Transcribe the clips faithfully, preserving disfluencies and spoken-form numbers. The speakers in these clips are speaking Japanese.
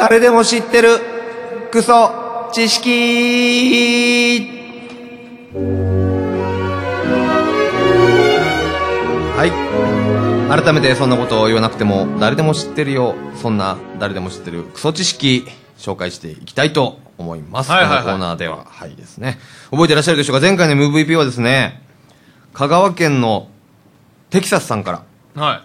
誰でも知ってるクソ知識。はい、改めてそんなことを言わなくても誰でも知ってるよ、そんな誰でも知ってるクソ知識紹介していきたいと思います。 はいはいはい、 このコーナーでははいですね、覚えていらっしゃるでしょうか。前回の エムブイピー はですね、香川県のテキサスさんから、 はい、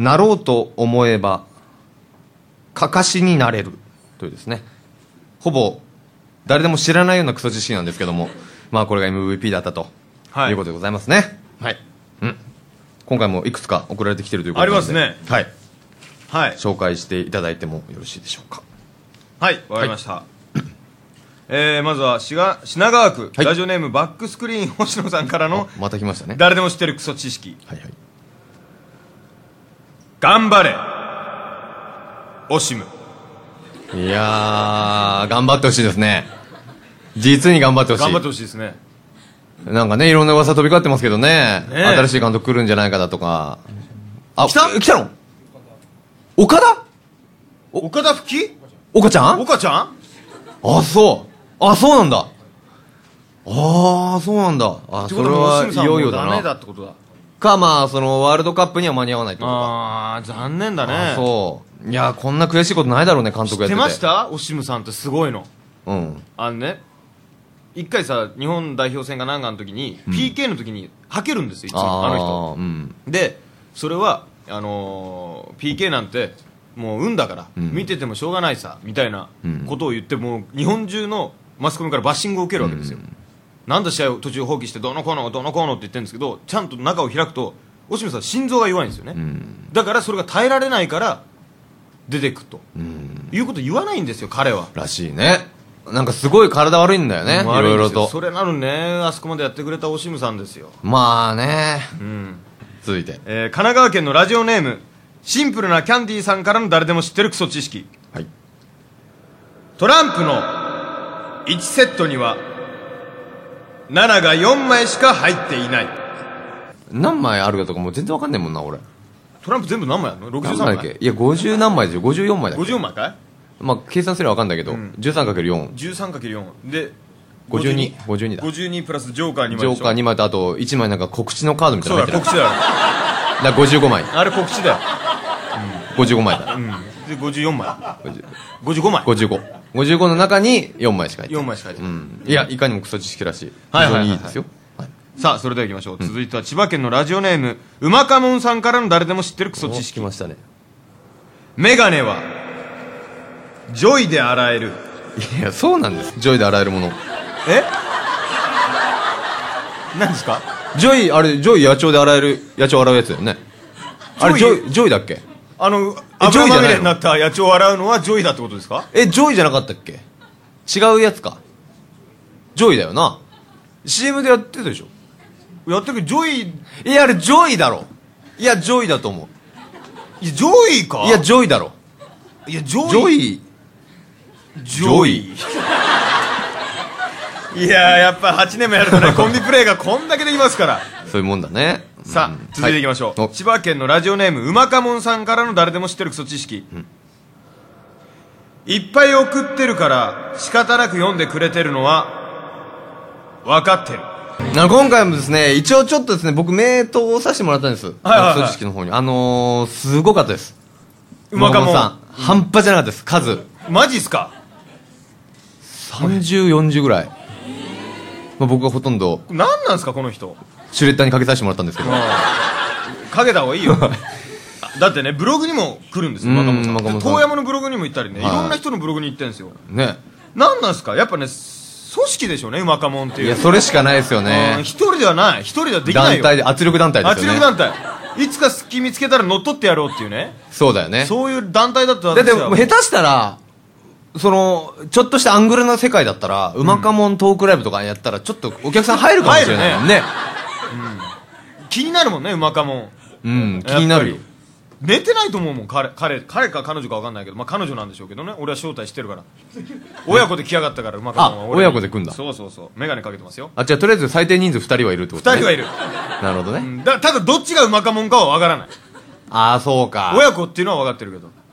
なろうと思えばかかしになれるというですね、ほぼ誰でも知らないようなクソ知識なんですけども、まあこれが エムブイピー だったと、はい、いうことでございますね。はい、うん、今回もいくつか送られてきているということなので、 ありますね。 はい、 はい、 紹介していただいてもよろしいでしょうか。 はい、わかりました。はい、えー、まずは品川区、はい、ラジオネームバックスクリーン星野さんからのまた来ましたね、 誰でも知ってるクソ知識。 はいはい、 頑張れオシム。 いやー、頑張ってほしいですね。実に頑張ってほしい。 頑張ってほしいですね。 なんかね、いろんな噂飛び交ってますけどね、 ね、 新しい監督来るんじゃないかだとか。 あ、来た来たの岡田岡田吹き岡ちゃん岡ちゃん。 あ、そうあ、そうなんだ。ああ、そうなんだ。あ、それはいよいよだな。 ダメだってことだか、まあそのワールドカップには間に合わないってことか。 ああ、残念だね。 あ、そう。いや、こんな悔しいことないだろうね、監督やってて。 知ってました？オシムさんってすごいの。 うん。 あのね、一回さ、日本代表戦が何かの時に、うん、ピーケー の時にはけるんですよ、いつも、あの人、うん、でそれはあのー、ピーケー なんてもう運だから、うん、見ててもしょうがないさみたいなことを言って、もう日本中のマスコミからバッシングを受けるわけですよ、うん、なんで試合を途中放棄してどうのこうのどうのこうのって言ってるんですけど、ちゃんと中を開くとオシムさん心臓が弱いんですよね、うん、だからそれが耐えられないから出てくと、うん、いうこと言わないんですよ彼は。らしいね。なんかすごい体悪いんだよね、いろいろと。 それなのにね、あそこまでやってくれたオシムさんですよ。 まあね、 うん、 続いて、 えー、神奈川県のラジオネームシンプルなキャンディーさんからの誰でも知ってるクソ知識、 はい、 トランプのいちセットにはなながよんまいしか入っていない。 何枚あるかとかもう全然わかんないもんな俺。 トランプ全部何枚あるの？ろくじゅうさんまい。 何枚だっけ？いやごじゅう何枚ですよ。ごじゅうよんまいだっけ。 ごじゅうよんまいかい。 まあ計算すればわかんないけど、うん、じゅうさんかけるよん じゅうさんかけるよん でごじゅうに、ごじゅうにだ。 ごじゅうにプラスジョーカーにまいでしょ。 ジョーカーにまいとあといちまいなんか告知のカードみたいなの入ってる。 そうだ、告知だよ。 だごじゅうごまい。 あれ告知だよ、 うん、ごじゅうごまいだ、 うん、でごじゅうよんまい、ごじゅうごまい、 ごじゅうご、ごじゅうごの中によんまいしか入ってよんまいしか入ってない、うん、 いやいかにもクソ知識らしい、非常にいいですよ。 さあそれではいきましょう、うん、続いては千葉県のラジオネームうまかもんさんからの誰でも知ってるクソ知識。 来ましたね。 メガネはジョイで洗える。 いやそうなんです、ジョイで洗えるもの。 え何ですか？ ジョイ、あれジョイ野鳥で洗える、野鳥洗うやつだよね。あれジョイ、ジョイだっけ？ あの油まみれになった野鳥を洗うのはジョイだってことですか？ えジョイじゃなかったっけ？違うやつか。ジョイだよな。 シーエム でやってたでしょ。 やってるけどジョイ、 いやあれジョイだろ。いやジョイだと思う。 いやジョイか。 いやジョイだろ。 いやジョイ、 ジョイジョイいややっぱはちねんもやるとねコンビプレーがこんだけできますからそういうもんだね。 さあ、うん、続いていきましょう、はい、千葉県のラジオネームうまかもんさんからの誰でも知ってるクソ知識、うん、いっぱい送ってるから仕方なく読んでくれてるのは分かってる。 今回もですね、一応ちょっとですね、僕名答をさせてもらったんです、はいはいはい、クソ知識の方に。あのー、すごかったです。 うまかもんさん、 うん、半端じゃなかったです、数。 マジっすか？ さんじゅう、よんじゅうぐらい、まあ、僕がほとんど何なんですかこの人。 シュレッダーにかけさせてもらったんですけど、 かけた方がいいよだってねブログにも来るんですよ、うまかもんさん。遠山のブログにも行ったりね、いろんな人のブログに行ってるんですよね。何なんですか、やっぱね組織でしょうね、うまかもんっていう。 いやそれしかないですよね。 一人ではない、一人ではできないよ。 団体で、圧力団体ですよね。 圧力団体、いつか好き見つけたら乗っ取ってやろうっていうね。 そうだよね。 そういう団体だったら。 だって下手したらそのちょっとしたアングルの世界だったら、うまかもんトークライブとかやったらちょっとお客さん入るかもしれないもんね。ね、 うん、気になるもんね、うまかもん。 うん、気になるよ。 寝てないと思うもん、彼彼彼か彼女か分かんないけど、まあ彼女なんでしょうけどね、俺は招待してるから親子で来やがったから、うまかもんは俺。 あ、親子で来んだ。 そうそうそう、メガネかけてますよ。 あ、じゃあとりあえず最低人数ふたりはいるってことね。 ふたりはいる。 なるほどね、 うん、だただどっちがうまかもんかは分からない。 ああそうか。 親子っていうのは分かってるけど、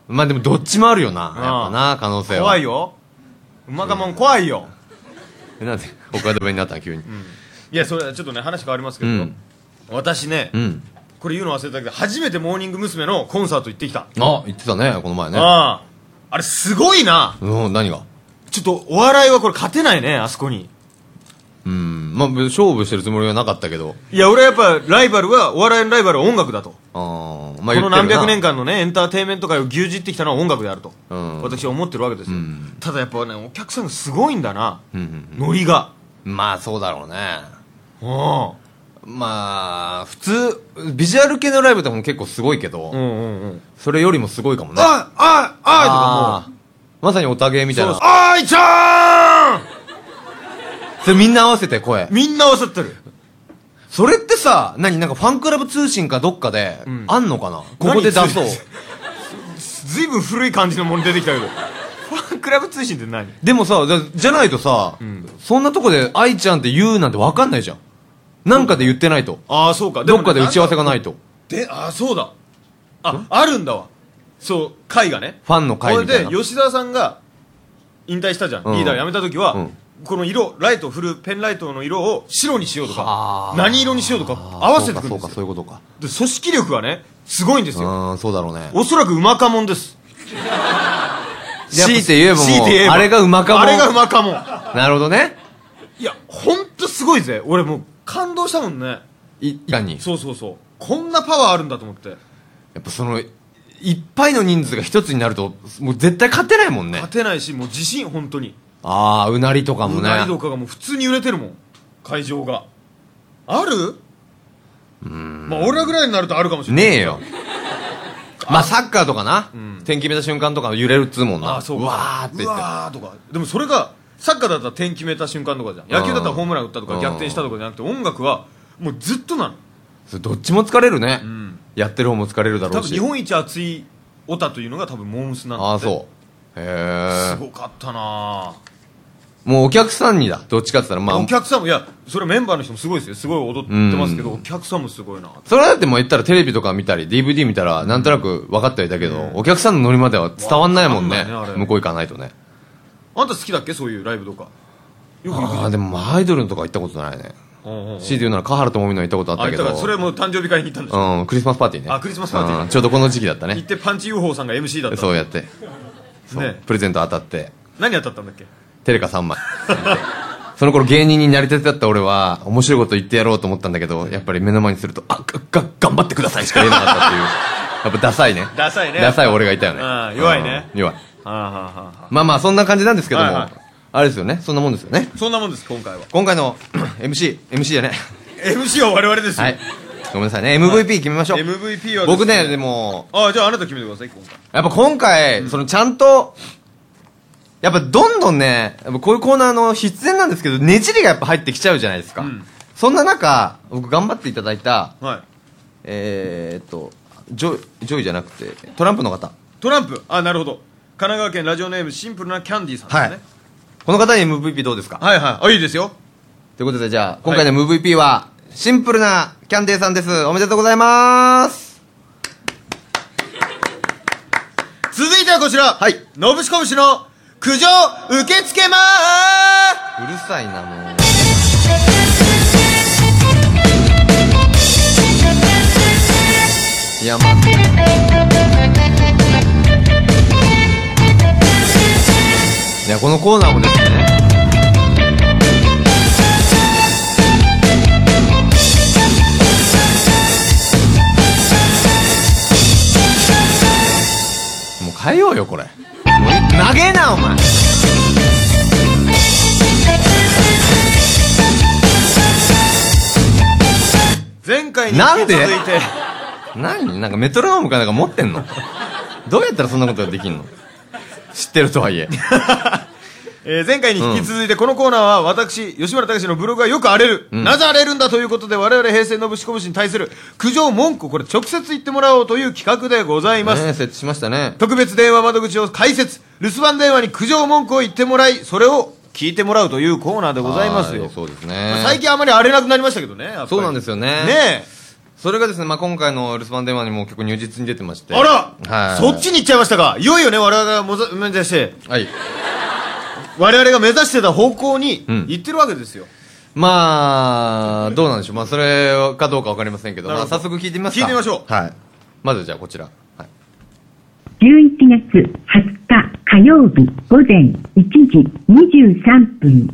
まあでもどっちもあるよな、やっぱな、可能性は。 怖いよ。うまかもん怖いよ。 なんで岡田弁になったの急に。 いや、それちょっとね、話変わりますけど、私ね、これ言うの忘れたけど、初めてモーニング娘。のコンサート行ってきた。 あ、行ってたね、この前ね。 ああ。あれすごいな。 うん、何が？ ちょっとお笑いはこれ勝てないね、あそこに。 うん、まあ勝負してるつもりはなかったけど。 いや、俺はやっぱライバルは、お笑いのライバルは音楽だと。 ああ、 まあ、この何百年間のね、エンターテインメント界を牛耳ってきたのは音楽であると。うん、私は思ってるわけですよ。うん、ただやっぱね、お客さんがすごいんだな。うんうんうん、ノリが。 まあそうだろうね。 ああ。 まあ、普通、ビジュアル系のライブとかも結構すごいけど、うんうんうん、それよりもすごいかもね。 あい、あい、あいとかもう。 まさにおたげみたいな。 あいちゃーんそれみんな合わせて声。 みんな合わせてる。 それってさ、何なんかファンクラブ通信かどっかで、うん、あんのかなここで出そう。 ずいぶん古い感じのもの出てきたけど。ファンクラブ通信って何？ でもさ、じゃないとさ、うん、そんなとこで愛ちゃんって言うなんて分かんないじゃん。なんかで言ってないと。 ああ、そうか。 どっかで打ち合わせがないと。 で、ああ、そうだ。あ、あるんだわ。そう、会がね。 ファンの会みたいな。 これで、吉沢さんが引退したじゃん。うん、リーダー辞めた時は、うん、この色、ライトを振るペンライトの色を白にしようとか、何色にしようとか合わせてくるんですよ。 そうか、そういうことか。 で、組織力がね、すごいんですよ。 うん、そうだろうね。 おそらくうまかもんです。 強いて言えばもう、あれがうまかもん。 あれがうまかもん。 なるほどね。 いや、ほんとすごいぜ。俺もう感動したもんね。 いかに。 そうそうそう。こんなパワーあるんだと思って。 やっぱその、いっぱいの人数が一つになると、もう絶対勝てないもんね。 勝てないし、もう自信、本当に。 ああ、うなりとかもね。うなりとかがもう普通に揺れてるもん。会場が。ある？うーん。まあ、俺らぐらいになるとあるかもしれない。 ねえよ。まあ、サッカーとかな。うん、点決めた瞬間とか揺れるっつうもんな。 ああ、そうか。 うわーって言って。うわーとか。でもそれが、サッカーだったら点決めた瞬間とかじゃん。野球だったらホームラン打ったとか逆転したとかじゃなくて、音楽はもうずっとなの。 それどっちも疲れるね。うん、やってる方も疲れるだろうし。 多分日本一熱いオタというのが多分モームスなんだって。 ああ、そう。へえ。 すごかったな。 もうお客さんにだ。どっちかって言ったら、まあ。 お客さんも、いや、それメンバーの人もすごいですよ。すごい踊ってますけど、お客さんもすごいな。 それだってもう言ったらテレビとか見たり、ディーブイディー 見たら、なんとなく分かってはいたけど、お客さんのノリまでは伝わんないもんね。向こう行かないとね。 あんた好きだっけそういうライブとか。 よく行く。ああ、でもアイドルのとか行ったことないね。強いて言うなら、華原朋美の行ったことあったけど。 それも誕生日会に行ったんですよ。 うん、クリスマスパーティーね。 あ、クリスマスパーティー。 ちょうどこの時期だったね。 行ってパンチ ユーフォー さんが エムシー だった。 そうやって。そう。プレゼント当たって。 何当たったんだっけ？ テレカさんまい。その頃芸人になりたてだった俺は、面白いこと言ってやろうと思ったんだけど、やっぱり目の前にすると、あ、が、が、頑張ってくださいしか言えなかったっていう。やっぱダサいね。 ダサいね。 ダサい俺がいたよね。 ああ、弱いね。 弱い。まあまあ、そんな感じなんですけども、あれですよね。そんなもんですよね。 そんなもんです、今回は。 今回の エムシー、エムシー じゃね。 エムシー は我々ですよ。 はい。ごめんなさいね。エムブイピー 決めましょう。 エムブイピー は僕ね、でも。 ああ、じゃああなた決めてください、今回。 やっぱ今回、そのちゃんと、やっぱどんどんね、やっぱこういうコーナーの必然なんですけど、ねじりがやっぱ入ってきちゃうじゃないですか。うん、そんな中、僕頑張っていただいた、はい、えーっと、ジョイ、ジョイじゃなくて、トランプの方。 トランプあ、なるほど。神奈川県ラジオネームシンプルなキャンディーさんですね。はい、 この方に エムブイピー どうですか？ はいはい。あ、いいですよ。 ということで、じゃあ、今回の エムブイピー は、シンプルなキャンディーさんです。おめでとうございます。 続いてはこちら。はい。のぶしこぶしの苦情受け付けまーす。うるさいな、もう。いや、まいや、このコーナーもですね、もう変えようよ、これ。長えな、お前。 前回に引き続いて。 なんで何なんかメトロノームかなんか持ってんの？どうやったらそんなことができんの？知ってるとはいえ。 えー、前回に引き続いてこのコーナーは私、吉村隆のブログがよく荒れる、うん、なぜ荒れるんだということで我々平成のぶしこぶしに対する苦情文句をこれ直接言ってもらおうという企画でございます。 ね、設置しましたね。 特別電話窓口を開設、留守番電話に苦情文句を言ってもらい、それを聞いてもらうというコーナーでございますよ。 そうですね。 まあ、最近あまり荒れなくなりましたけどね。 そうなんですよね。 ねえ。 それがですね、まあ、今回の留守番電話にも結構如実に出てまして。 あら、 はい、 そっちに行っちゃいましたか。いよいよね、我々が目指して、 はい、 我々が目指してた方向に行ってるわけですよ。 うん、まあどうなんでしょう、まあ、それかどうか分かりませんけど、まあ、早速聞いてみますか。 聞いてみましょう。 はい、まずじゃあこちら、はい、 じゅういちがつはつか火曜日午前いちじにじゅうさんぷん。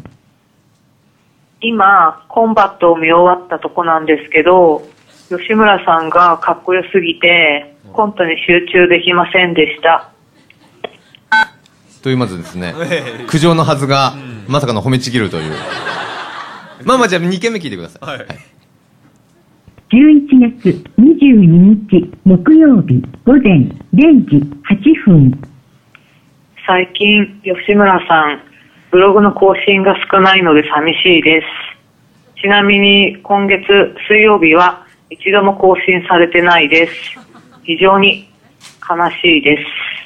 今コンバットを見終わったとこなんですけど、吉村さんがかっこよすぎてコントに集中できませんでした。 というまずですね、苦情のはずが、うん、まさかの褒めちぎるというまあまあじゃあにけんめ聞いてください。はい、はい、 じゅういちがつにじゅうににち木曜日午前れいじはちふん。 最近吉村さんブログの更新が少ないので寂しいです。ちなみに今月水曜日は一度も更新されてないです。非常に悲しいです。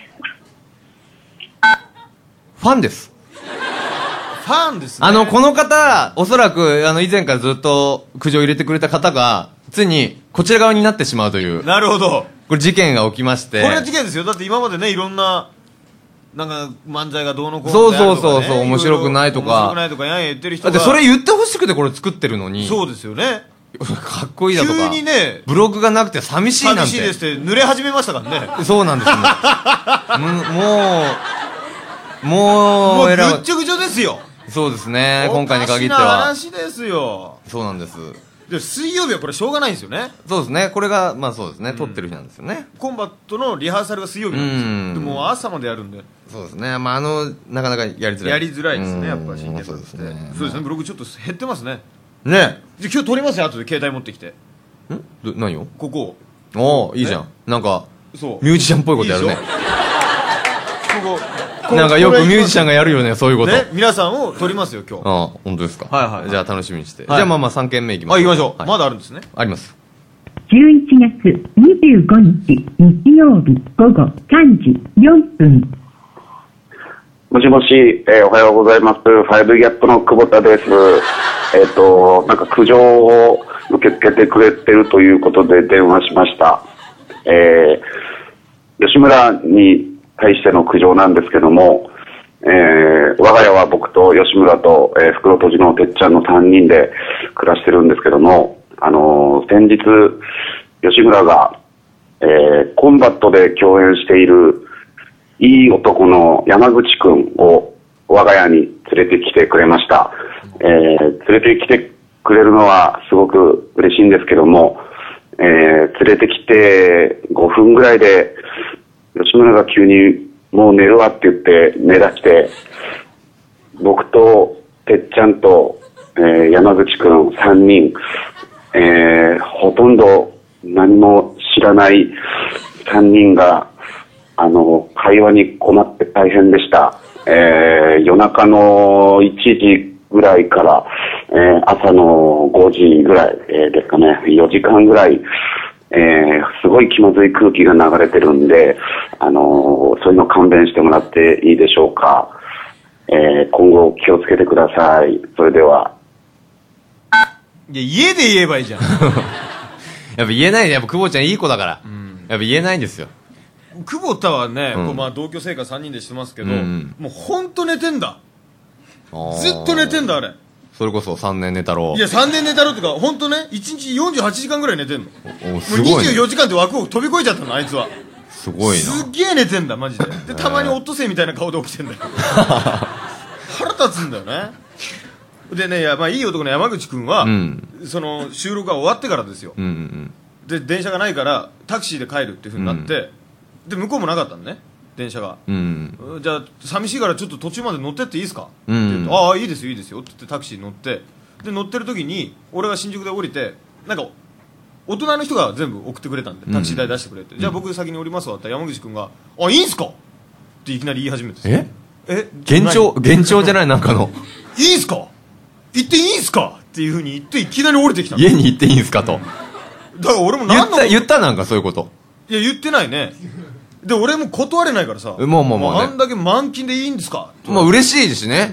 ファンです。 ファンですね。 あのこの方おそらくあの以前からずっと苦情を入れてくれた方がついにこちら側になってしまうという。 なるほど。 これ事件が起きまして。 これは事件ですよ。だって今までね、いろんななんか漫才がどうのこうの、ね、 そうそうそうそう、面白くないとか面白くないとかやんや言ってる人が、 だってそれ言ってほしくてこれ作ってるのに。 そうですよね。 かっこいいだとか急にねブログがなくて寂しいなんて。 寂しいですって濡れ始めましたからね。 そうなんですねもうもうもうぐっちょぐちょですよ。 そうですね、今回に限ってはおかしな話ですよ。 そうなんです。 で水曜日はこれしょうがないんですよね。 そうですね、これがまあそうですね、うん、撮ってる日なんですよね。 コンバットのリハーサルが水曜日なんですよ。でも朝までやるんで。 そうですね、まああのなかなかやりづらいやりづらいですね、やっぱり新そうですね。 そうですね、ブログちょっと減ってますね。 ね、 じゃ今日撮りますよ、後で携帯持ってきて。 んど何をここおおいいじゃん、なんかそうミュージシャンっぽいことやるね。 いいここなんかよくミュージシャンがやるよね、そういうことね。 皆さんを撮りますよ今日。 ああ本当ですか。 はいはい、 じゃあ楽しみにして、はい、じゃあまあまあさんけんめいきましょう。 あ、行きましょう、はい、まだあるんですね。 あります。 じゅういちがつにじゅうごにち日曜日午後さんじよんぷん。 もしもし、えー、おはようございます。ファイブギャップの久保田です。えっ、ー、と、なんか苦情を受け付けてくれてるということで電話しました。えー、吉村に対しての苦情なんですけども、えー、我が家は僕と吉村と、えー、袋とじのてっちゃんのさんにんで暮らしてるんですけども、あのー、先日、吉村が、えー、コンバットで共演しているいい男の山口くんを我が家に連れてきてくれました。えー、連れてきてくれるのはすごく嬉しいんですけども、えー、連れてきてごふんぐらいで吉村が急にもう寝るわって言って寝だして、僕とてっちゃんと、えー、山口くんさんにん、えー、ほとんど何も知らないさんにんがあの会話に困って大変でした。えー、夜中のいちじぐらいから、えー、朝のごじぐらい、えー、ですかね、よじかんぐらい、えー、すごい気まずい空気が流れてるんで、あのー、そういうの勘弁してもらっていいでしょうか。えー、今後気をつけてください。それでは。 いや、家で言えばいいじゃん。 やっぱ言えないね。やっぱ久保ちゃんいい子だから、うん、やっぱ言えないんですよ。 久保田はね、うん、こうまあ同居生活さんにんでしてますけど、うん、もう本当寝てんだ。ずっと寝てんだあれ。 それこそさんねん寝たろう。 いやさんねん寝たろうってか本当ね、いちにちよんじゅうはちじかんぐらい寝てんの。 おおすごいね。 もうにじゅうよじかんって枠を飛び越えちゃったのあいつは。 すごいな。 すっげえ寝てんだマジで。でたまにオットセイみたいな顔で起きてんだよ。腹立つんだよね。でね、いやまあいい男の山口君は、うん、その収録が終わってからですよ、うんうん、で電車がないからタクシーで帰るっていうふうになって、うん、で向こうもなかったのね電車が、うん、じゃあ寂しいからちょっと途中まで乗ってっていいですか、うん、って言って、ああいいですよいいですよって言ってタクシーに乗って、で乗ってる時に俺が新宿で降りて、なんか大人の人が全部送ってくれたんでタクシー代出してくれって、うん、じゃあ僕先に降りますわって山口君があいいんすかっていきなり言い始めて、 ええ幻聴幻聴じゃないなんかのいいんすか行っていいんすかっていうふうに言っていきなり降りてきたの。 家に行っていいんすかと、 だから俺も何の言った言ったなんかそういうこと。 いや言ってないね。で俺も断れないからさ、 もうもうもう、ね、 あんだけ満勤でいいんですか、 まあ嬉しいですしね、 うん、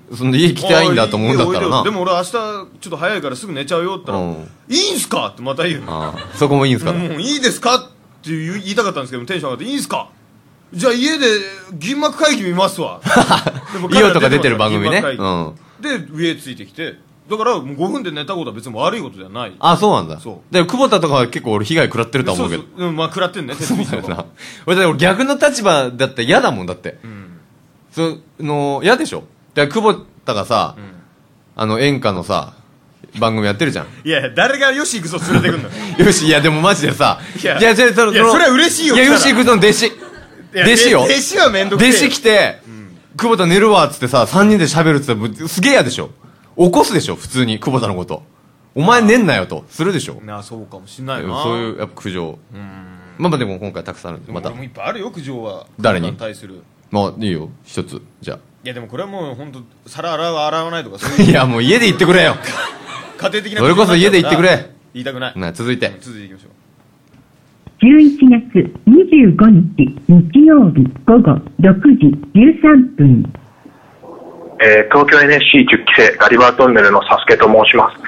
そんで家来てないんだと思うんだったらな。 でも俺明日ちょっと早いからすぐ寝ちゃうよって言ったら、いいんすかってまた言うの。 そこもいいんすか。 もういいですかって言いたかったんですけど、テンション上がっていいんすか、じゃあ家で銀幕会議見ますわ。 イオとか出てる番組ね。 で上ついてきて、だからもうごふんで寝たことは別に悪いことではない。 あ、そうなんだ。 そうで久保田とかは結構俺被害食らってると思うけど。 そうそう、まあ食らってんね。 そうだな。俺だって逆の立場だって嫌だもんだって。うん、その嫌でしょ。だから久保田がさ、うん、あの演歌のさ番組やってるじゃん。 いや誰がヨシ行くぞ連れてくんの。 ヨシ、いやでもマジでさ、 いやいや、それは嬉しいよ。 いやヨシ行くぞの弟子、弟子よ。 弟子はめんどくせえ。 弟子来て、うん、久保田寝るわっつってささんにんで喋るっつってすげえ嫌でしょ。起こすでしょ普通に久保田のこと。お前寝んなよとするでしょ。 ああそうかもしんないな。 そういうやっぱ苦情。うん、まあまあでも今回たくさんあるんでまた。 もういっぱいあるよ苦情は。 誰に対する。 まあいいよ一つじゃあ。 いやでもこれはもう本当皿洗う洗わないとかそういう。 いやもう家で言ってくれよ。 家庭的な。 それこそ家で言ってくれ。 言いたくない。 な続いて。 続いていきましょう。 じゅういちがつにじゅうごにち日曜日午後ろくじじゅうさんぷん。 えー、東京 エヌエスシーじゅっ 期生ガリバートンネルのサスケと申します。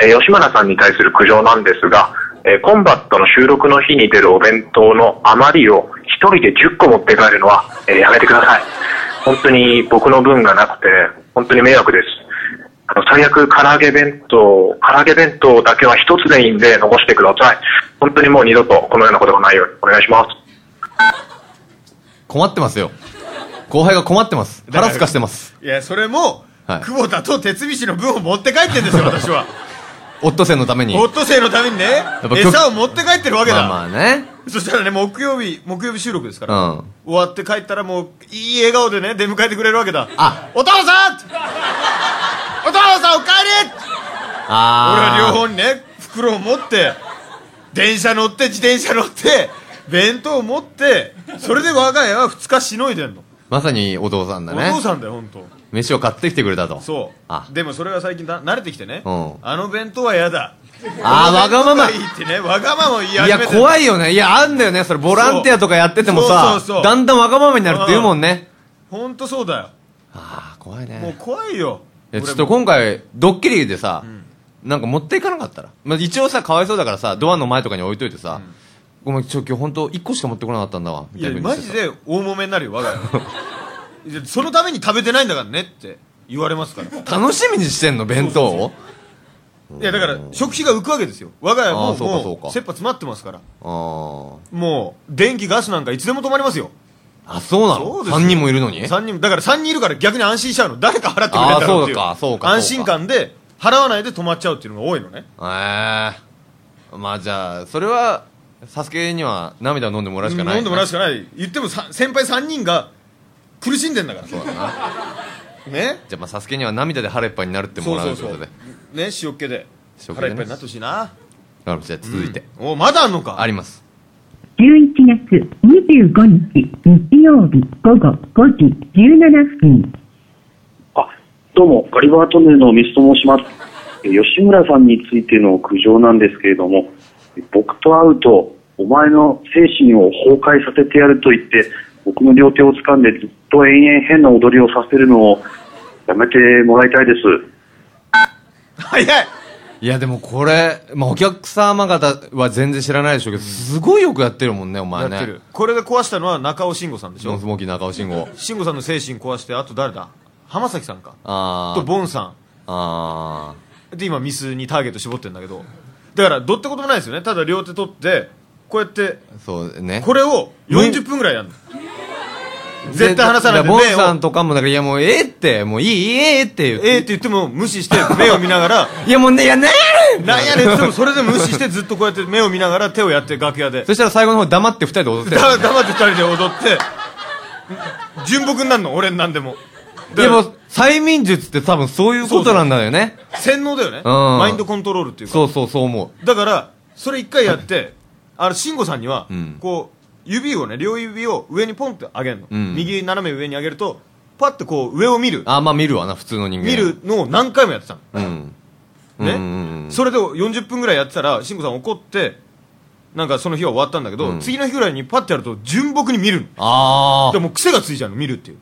えー、吉村さんに対する苦情なんですが、えー、コンバットの収録の日に出るお弁当の余りを一人でじゅっこ持って帰るのは、えー、やめてください。本当に僕の分がなくて本当に迷惑です。あの最悪唐揚げ弁当唐揚げ弁当だけは一つでいいんで残してください。本当にもう二度とこのようなことがないようにお願いします。 困ってますよ。後輩が困ってます。腹すかしてます。 いやそれも、はい、久保田と鉄菱の分を持って帰ってんですよ私は。 オットセイのために。 オットセイのためにね餌を持って帰ってるわけだ。 まあまあね。 そしたらね木曜日木曜日収録ですから、うん、終わって帰ったらもういい笑顔でね出迎えてくれるわけだ。 あ、 お父さんお父さんお帰り。 あ俺は両方にね袋を持って電車乗って自転車乗って弁当を持ってそれで我が家はふつかしのいでんの。 まさにお父さんだね。 お父さんだよ本当。 飯を買ってきてくれたと。 そう。 あでもそれが最近だ慣れてきてね、 うん、 あの弁当は嫌だ。 ああわがままいいってねわがままを言い始めて。 いや怖いよね。いやあんだよねそれボランティアとかやっててもさ、そうそうそうだんだんわがままになるって言うもんね。 本当そうだよ。 ああ怖いね。 もう怖いよ。 いやちょっと今回ドッキリでさ、うん、なんか持っていかなかったら、まあ、一応さかわいそうだからさドアの前とかに置いといてさ、うん、ごめんちょ今日本当いっこしか持ってこなかったんだわみたいな。いやマジで大揉めになるよ我が家。そのために食べてないんだからねって言われますから。 楽しみにしてんの弁当を。 いやだから食費が浮くわけですよ我が家も。もう切羽詰まってますから。 あもう電気ガスなんかいつでも止まりますよ。 あそうなの。さんにんもいるのに。 さんにんだからさんにんいるから逆に安心しちゃうの。誰か払ってくれたらっていう。 あそうかそうか。 安心感で払わないで止まっちゃうっていうのが多いのね。 ええー、まあじゃあそれはサスケには涙を飲んでもらうしかない。 飲んでもらうしかない。言っても先輩さんにんが苦しんでんだから。 そうだな。 ね。 じゃあまあサスケには涙で腹いっぱいになるってもらうということで。 そうそうそうね塩っ気で腹いっぱいになってほしいな。 じゃあ続いて、 うん、おまだあんのか。 あります。 じゅういちがつにじゅうごにち日曜日午後ごじじゅうななふん。 あ、どうもガリバートンネルのミスと申します。吉村さんについての苦情なんですけれども、僕と会うとお前の精神を崩壊させてやると言って僕の両手を掴んでずっと延々変な踊りをさせるのをやめてもらいたいです。 早い。 いやでもこれ、まあ、お客様方は全然知らないでしょうけど、うん、すごいよくやってるもんねお前ね。 やってる。これで壊したのは中尾慎吾さんでしょ。 ノンスモーキー中尾慎吾。 慎吾さんの精神壊して、あと誰だ浜崎さんか。 あとボンさん。 あで今ミスにターゲット絞ってるんだけど、だからどってこともないですよね。ただ両手取ってこうやってそうね、 これをよんじゅっぷんぐらいやるの。絶対離さないで。 ボンさんとかもだから、いやもうええってもういいええって言ってええって言っても無視して目を見ながらいやもうね、いやなんやねんなんやねんって言ってもそれで無視してずっとこうやって目を見ながら手をやって楽屋で、 そしたら最後の方黙ってふたりで踊ってる、ね、 黙ってふたりで踊って純朴になるの俺になんでも。 でも催眠術って多分そういうことなんだよね。 そうそう洗脳だよね、うん、マインドコントロールっていうか。 そうそうそう思う。だからそれ一回やってあの慎吾さんには、うん、こう指をね両指を上にポンって上げるの、うん、右斜め上に上げるとパッてこう上を見る。 あまあ見るわな普通の人間見るのを何回もやってたの、 うん、 ね、 うんうんうん、 それでよんじゅっぷんぐらいやってたら慎吾さん怒ってなんかその日は終わったんだけど、うん、次の日ぐらいにパッてやると純朴に見るの。 ああでも癖がついちゃうの見るっていう。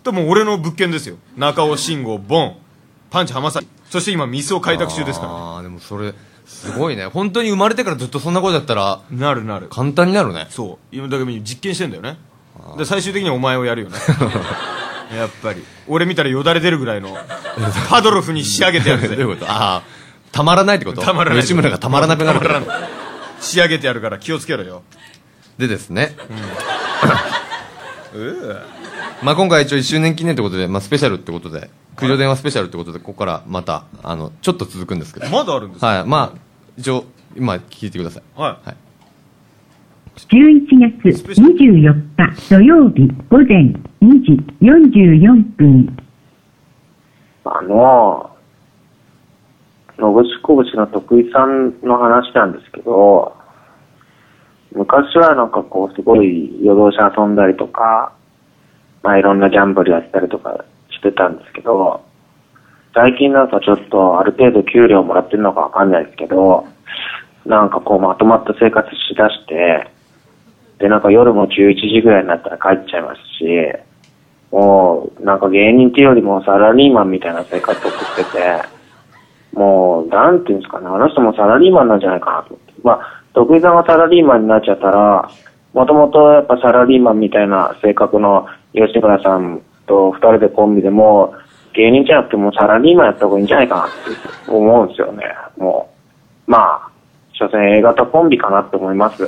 ともう俺の物件ですよ。中尾慎吾ボンパンチ浜崎、そして今ミスを開拓中ですから、ね、 ああでもそれすごいね。本当に生まれてからずっとそんなことだったらなるなる簡単になるね。 そう今だから実験してんだよね。で最終的にはお前をやるよねやっぱり俺見たらよだれ出るぐらいのパドロフに仕上げてやるぜどういうこと？ああたまらないってこと？ たまらない吉村がたまらなくなるから仕上げてやるから気をつけろよ。 でですね、 うん、うまあ今回一応いっしゅうねん記念ってことで、まあ、スペシャルってことで苦情電話スペシャルってことでここからまたあのちょっと続くんですけど。 まだあるんですか？ はいまあ一応今聞いてください。 はい、 はいじゅういちがつにじゅうよっか土曜日午前にじよんじゅうよんぷん。 あの、のぶしこぶしの徳井さんの話なんですけど、昔はなんかこうすごい夜通し遊んだりとか、まあいろんなギャンブルやったりとかしてたんですけど、最近なんかちょっとある程度給料もらってるのかわかんないですけど、なんかこうまとまった生活しだして、でなんか夜もじゅういちじぐらいになったら帰っちゃいますし、もうなんか芸人っていうよりもサラリーマンみたいな生活を送ってて、もうなんていうんですかね、あの人もサラリーマンなんじゃないかなと思って。まあ、徳井さんがサラリーマンになっちゃったら、もともとやっぱサラリーマンみたいな性格の吉村さんと二人でコンビでもう芸人じゃなくてもサラリーマンやった方がいいんじゃないかなって思うんですよね。もう、まあ、所詮 A 型コンビかなって思います。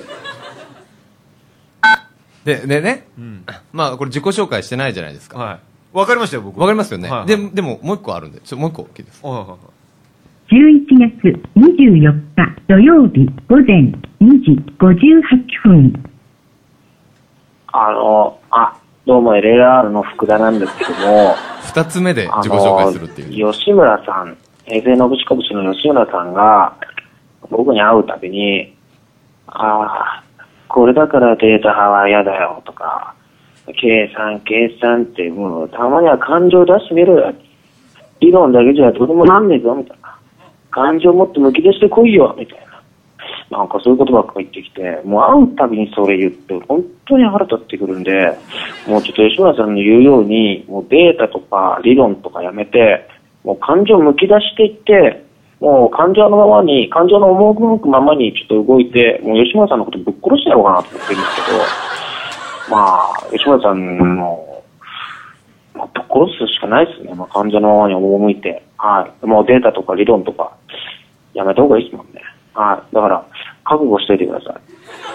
ででね、うん、まあこれ自己紹介してないじゃないですか。 はい。わかりましたよ僕。 わかりますよね。 はいはい、 ででももう一個あるんで、ちょもう一個聞いてください。はいはい。 じゅういちがつにじゅうよっか土曜日午前にじごじゅうはっぷん。 あの、あ、どうも エルエルアール の福田なんですけども、 二つ目で自己紹介するっていう。 吉村さん、平成のぶしこぶしの吉村さんが僕に会うたびに、ああ、これだからデータ派は嫌だよとか、計算、計算ってもうたまには感情出してみろよ。理論だけじゃどうでもなんねえぞみたいな。感情もっとむき出してこいよみたいな。なんかそういうことばっか言ってきて、もう会うたびにそれ言って本当に腹立ってくるんで、もうちょっと吉村さんの言うように、もうデータとか理論とかやめて、もう感情むき出していって、もう感情のままに、感情の赴くままにちょっと動いて、もう吉村さんのことぶっ殺してやろうかなと思ってるんですけど、まあ、吉村さんの、まあ、ぶっ殺すしかないですね。まあ、感情のままに赴いて、はい。もうデータとか理論とか、やめた方がいいですもんね。はい。だから、覚悟しておいてください。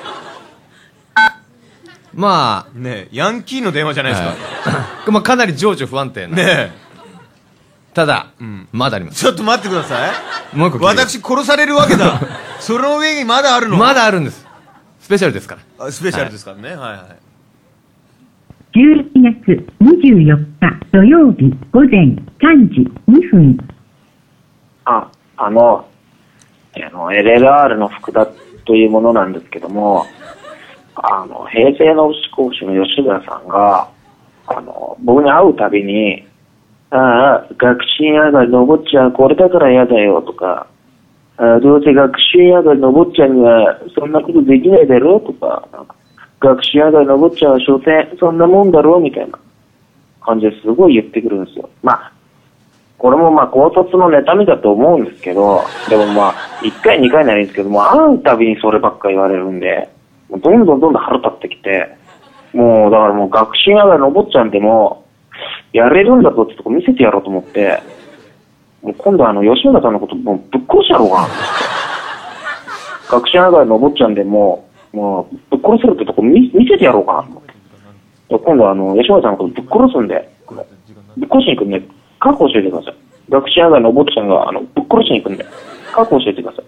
まあ、 ねえ、ヤンキーの電話じゃないですか。 はい、まあ、かなり情緒不安定な。 ねえ。 ただ、うん、まだあります。 ちょっと待ってください。もう一個私殺されるわけだ。その上にまだあるの？ まだあるんです。スペシャルですから。 あ、スペシャルですからね。はい、はい、はい。 じゅういちがつにじゅうよっか土曜日午前さんじにふん。 あ、あの、あの エルエルアール の福田というものなんですけども、あの平成のぶしこぶしの吉村さんが、あの僕に会うたびに、ああ、学習院上がり登っちゃう、これだから嫌だよとか、ああどうせ学習院上がり登っちゃうにはそんなことできないだろうとか、なんか学習院上がり登っちゃうは所詮そんなもんだろうみたいな感じですごい言ってくるんですよ。まあ、これもまあ高卒の妬みだと思うんですけど、でもまあ、いっかいにかいならいいんですけども、会うたびにそればっか言われるんで、どんどんどんどん腹立ってきて、もうだからもう学習院上がり登っちゃうんでも、やれるんだぞってとこ見せてやろうと思って、もう今度あの吉村さんのこともうぶっ殺してやろうかなって。学習上がり登っちゃうんでもう、もうぶっ殺せるってとこ 見, 見せてやろうかなと思って。今度あの吉村さんのことぶっ殺すんで、ぶっ殺しに行くんで、覚悟しておいてください。学習上がり登っちゃうんがあのぶっ殺しに行くんで、覚悟しておいてください。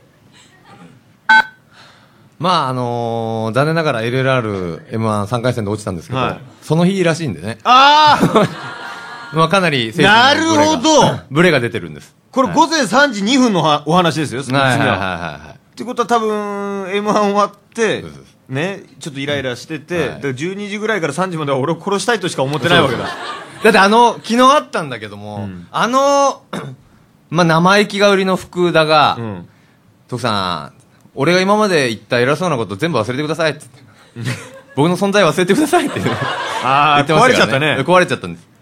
まああのー、残念ながら エルエルアールエムワンさんかい戦で落ちたんですけど、はい、その日らしいんでね。 ああまあかなりなるほどブレが出てるんです。 これ午前さんじにふんのはお話ですよ。 はいはいはいはい。 ってことは多分 エムワン 終わってね、ちょっとイライラしてて、はい、じゅうにじぐらいからさんじまでは俺を殺したいとしか思ってないわけだ。 だってあの昨日あったんだけども、うん、あのまあ生意気が売りの福田が、うん、徳さん俺が今まで言った偉そうなこと全部忘れてくださいって僕の存在忘れてくださいってあ言ってましたからね。 壊れちゃったね。 壊れちゃったんです。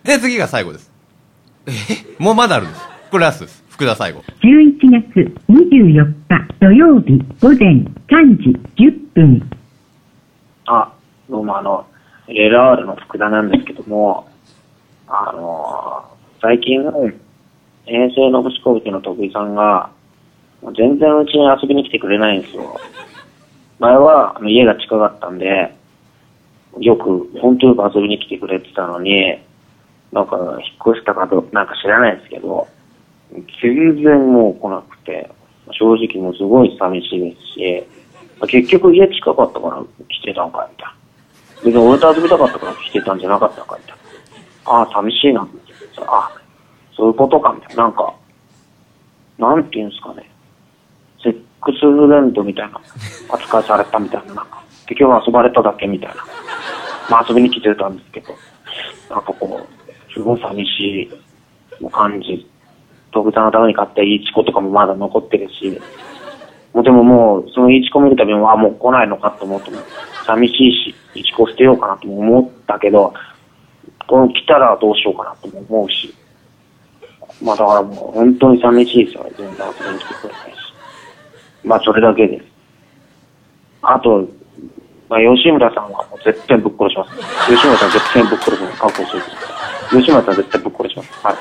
で、次が最後です。えもうまだあるんです。これラストです。福田最後。 じゅういちがつにじゅうよっか土曜日午前さんじじゅっぷん。 あ、どうもあの、エルエルアール の福田なんですけども、あのー、最近、平成のぶしこぶちの徳井さんが、全然うちに遊びに来てくれないんですよ。前はあの家が近かったんで、よく、本当よく遊びに来てくれてたのに、なんか、引っ越したかど、なんか知らないですけど、全然もう来なくて、正直もうすごい寂しいですし、結局家近かったから来てたんかいみたいな。別に俺と遊びたかったから来てたんじゃなかったんかみたいな。ああ、寂しいなって言ってさ、あ、そういうことかみたいな。なんか、なんていうんですかね。セックスフレンドみたいな扱いされたみたいな。なんか、結局遊ばれただけみたいな。まあ遊びに来てたんですけど、なんかこう、すごい寂しい感じ。徳井さんのために買ったイチコとかもまだ残ってるし、もうでももう、そのイチコ見るたびに、あ、もう来ないのかと思っても、寂しいし、イチコ捨てようかなとも思ったけど、この来たらどうしようかなとも思うし、まあだからもう本当に寂しいですよね、全然遊びに来てくれないし。まあそれだけです。あと、まあ吉村さんはもう絶対ぶっ殺します。吉村さん絶対ぶっ殺すの覚悟してる。吉村さん絶対ぶっ殺します。はい。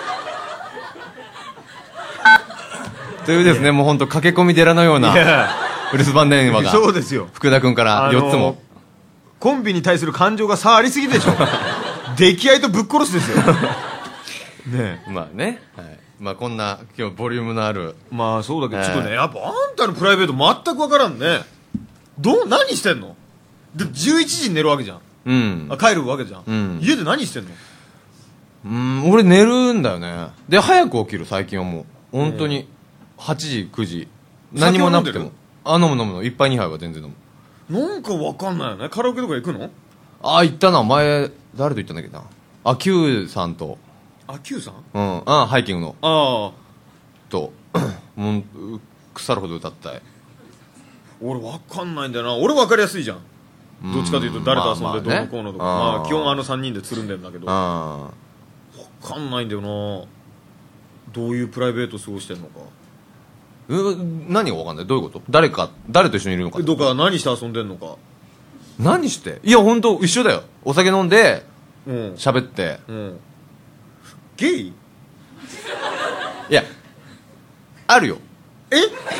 というですね、もう本当駆け込み寺のような留守番電話がそうですよ。 福田君からよっつも、あのー、 コンビに対する感情が差ありすぎでしょ。出来合いとぶっ殺すですよ。ねえ、まあね、はい、まあこんな今日ボリュームのある、 まあそうだけど、ちょっとね、やっぱあんたのプライベート全く分からんね。どう、何してんのでじゅういちじに寝るわけじゃん、 うん、 あ帰るわけじゃん、 うん、 家で何してんの？ うん、俺寝るんだよね。で早く起きる最近はもう本当にはちじくじ何もなくても、あ飲む飲むのいっぱいにはいは全然飲む。なんか分かんないよね。カラオケとか行くの？ あ行ったな、前誰と行ったんだっけな、あ Q さんと、 あ Q さん、 うんあハイキングのあともう腐るほど歌ったい。 俺分かんないんだよな。俺分かりやすいじゃん、どっちかというと誰と遊んでどうのこうのとか、まあ、ね、まあ基本あのさんにんでつるんでるんだけど、 あ分かんないんだよな、どういうプライベート過ごしてんのか。 う何が分かんない、どういうこと？誰か誰と一緒にいるのか、 どっか何して遊んでんのか。 何して、いや本当一緒だよ。お酒飲んで喋、うん、って、 うん、ゲイ？いやあるよ。 え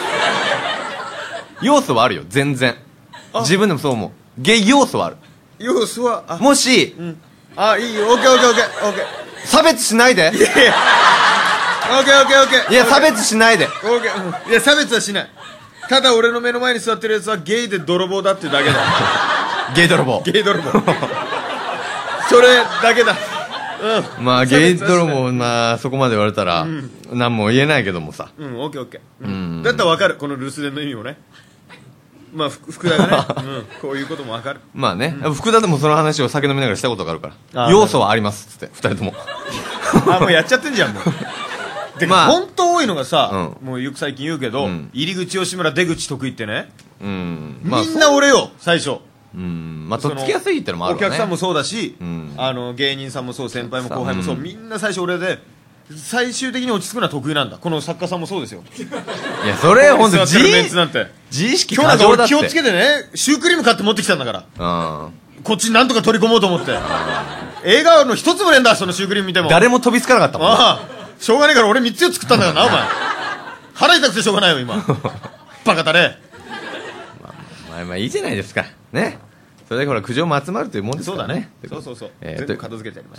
要素はあるよ全然。自分でもそう思う。ゲイ要素はある。 要素はあもし、 うん、あいいよ、オッケーオッケーオッケーオッケー。 差別しないで。いやいやオッケーオッケーオッケー。 いや差別しないで。オッケー、うん、いや差別はしない。ただ俺の目の前に座ってるやつはゲイで泥棒だっていうだけだ。 ゲイ泥棒。 ゲイ泥棒。それだけだ。 うん、まあゲイ泥棒、まあそこまで言われたら、うん、何も言えないけどもさ。 うん、オッケーオッケー。うん、だったら分かる、この留守電の意味もね。まあ福田がね、うん、こういうことも分かる。 まあね、うん、福田でもその話を酒飲みながらしたことがあるから、要素はありますっつってふたりとも。 あもうやっちゃってんじゃんもう。でも、まあ、本当多いのがさ、うん、もうよく最近言うけど、うん、入り口吉村出口得意ってね、うんまあ、みんな俺よ最初。 うんまあとっつきやすいってのもあるわね。 お客さんもそうだし、うん、あの芸人さんもそう、先輩も後輩もそう、うん、みんな最初俺で最終的に落ち着くのは得意なんだ。この作家さんもそうですよ。 いやそれ本当自自意識過剰だって。今日なんか俺気をつけてねシュークリーム買って持ってきたんだから、うん、こっちになんとか取り込もうと思って。映画の一つもねえんだそのシュークリーム見ても。 誰も飛びつかなかったもん。ああしょうがねえから俺みっつ作ったんだよなお前。腹痛くてしょうがないよ今。バカだね。 まあまあまあいいじゃないですかね。それだけほら苦情も集まるというもんですからね。 そうだね。そうそうそう、 えー、 全部片付けてやります。